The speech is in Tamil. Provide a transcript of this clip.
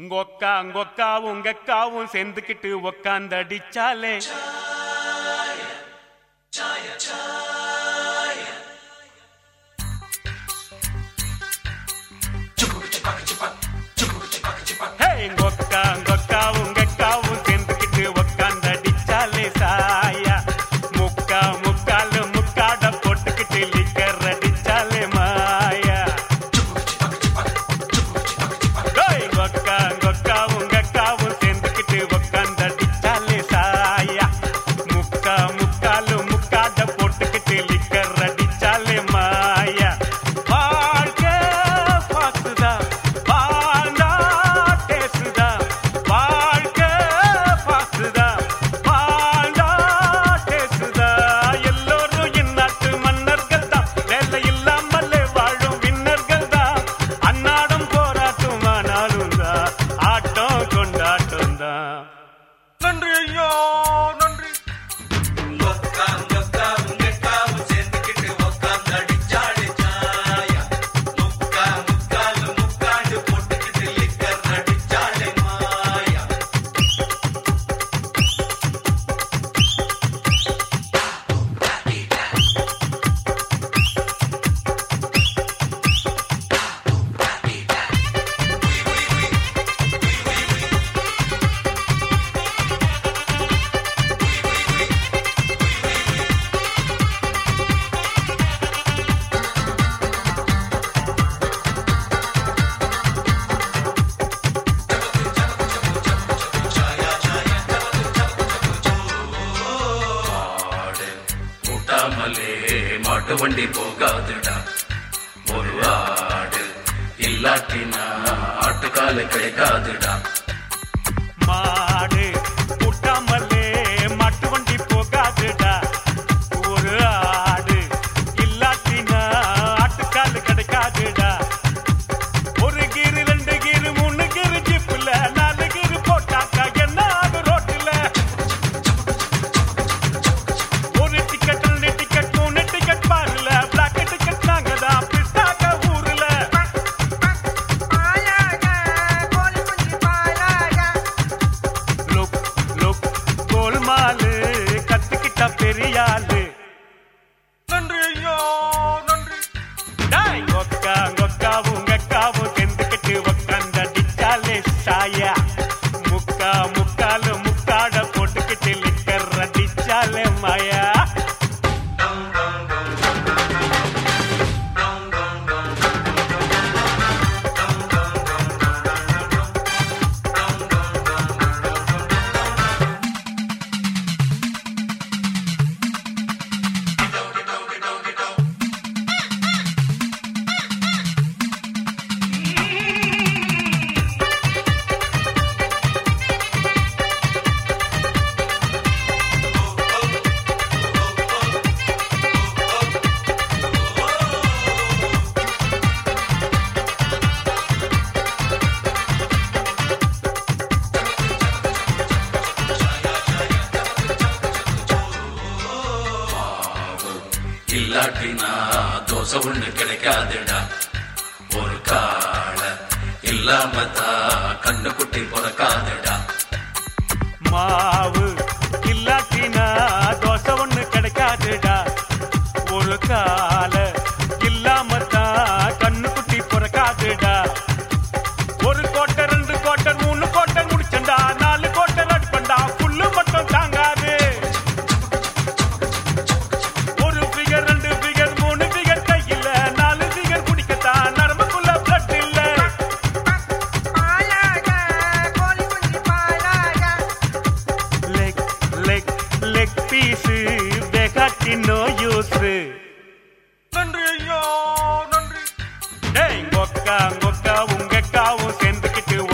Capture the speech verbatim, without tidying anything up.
உங்கொக்கா உங்கொக்காவும் உங்கக்காவும் சேர்ந்துக்கிட்டு உக்காந்தடிச்சாலே உங்கொக்கா உங்கொக்காவும் உங்கக்காவும் சேர்ந்துக்கிட்டு உக்காந்தடிச்சாலே சாயா முக்கா முக்காலு முக்காட போட்டுக்கிட்டு லிக்கர் அடிச்சாலே மாயா உங்கொக்கா உங்கொக்காவும் உங்கக்காவும் சேர்ந்துக்கிட்டு உக்காந்தடிச்சாலே சாயா முக்கா முக்காலு முக்காட போட்டுக்கிட்டு லிக்கர் அடிச்சாலே மாயா வாழ்க்கை பாசுதா வாழ்ந்தா பேசுதா வாழ்க்கை பாசுதா வாழ்ந்தா பேசுதா எல்லோரும் இந்நாட்டு மன்னர்கள் தான் வேலை இல்லாமலே வாழும் விண்ணர்கள் தான் அன்னாடும் போராட்டும் ஆனாலும் தான் ஆட்டம் கொண்டாட்டம் தான். நன்றி ஐயா நன்றி. மாட்டு வண்டி போகாதுடா ஒரு ஆடு இல்லாட்டினா ஆட்டுக்கால கிடைக்காதுடா. மாடு கூட்டாமலே மாட்டு வண்டி போகாதுடா ஒரு ஆடு இல்லாட்டினா ஆட்டுக்கால் கிடைக்காதுடா. ஒரு கீரு ரெண்டு கீரு மூணு கீரு ஜிப்புல நாலு கீரு போட்டாக்கா என்ன ஆகும் ரோட்டுல. ஒரு டிக்கெட் ரெண்டு டிக்கெட் மூணு டிக்கெட் பாருல பிளாக் டிக்கெட் நாங்கதான் பிஸ்டாக்க ஊருல. லுக் லுக் கோல்மாலு கத்துக்கிட்டா பெரியாளு. நன்றி ஐயா நன்றி. டாய் ஒக்கா ஒக்காவும் உங்கக்காவும் சேர்ந்துக்கிட்டு உக்காந்தடிச்சாலே சாயா முக்கா முக்காலு முக்காட போட்டுக்கிட்டு லிக்கர் அடிச்சாலே மாயா. இல்லாட்டினா தோசை ஒண்ணு கிடைக்காதுடா ஒரு கால இல்லாமத்தான் கண்ணு குட்டி பிறக்காதுடா. மாவு இல்லாட்டினா தோசை ஒண்ணு கிடைக்காதுடா ஒரு கால இல்லாமத்தான் கண்ணு குட்டி பிறக்காதுடா. ஒரு கோட்டை ரெண்டு கோட்டை மூணு கோட்டை முடிச்சண்டா நாலு கோட்டை அடிப்பண்டா புல்லு மட்டும் தாங்காது. ஒரு ஃபிகர் ரெண்டு ஃபிகர் மூணு ஃபிகர் கையில நாலு ஃபிகர் குடிக்கத்தான் நரம்புக்குள்ள பிளட் இல்ல. லெக் லெக் லெக் பீஸு வேகாட்டி நோ யூஸ். நன்றி ஐயா நன்றி. டேய் ஒக்கா ஒக்கா உங்கக்காவும் சேர்ந்துக்கிட்டு